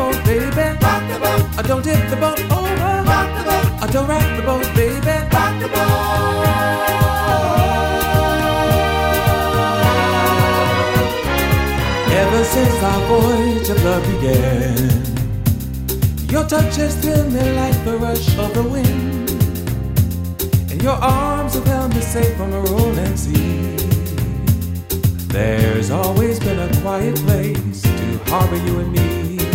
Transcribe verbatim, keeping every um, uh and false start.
boat, baby. Rock the boat. I don't tip the boat over. Rock the boat. I don't rock the boat, baby. Rock the boat. Ever since our voyage of love began, your touch has thrilled me like the rush of the wind, and your arms have held me safe from a rolling sea. There's always been a quiet place to harbor you and me.